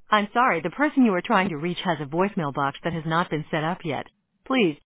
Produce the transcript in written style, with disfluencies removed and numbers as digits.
I'm sorry, the person you are trying to reach has a voicemail box that has not been set up yet. Please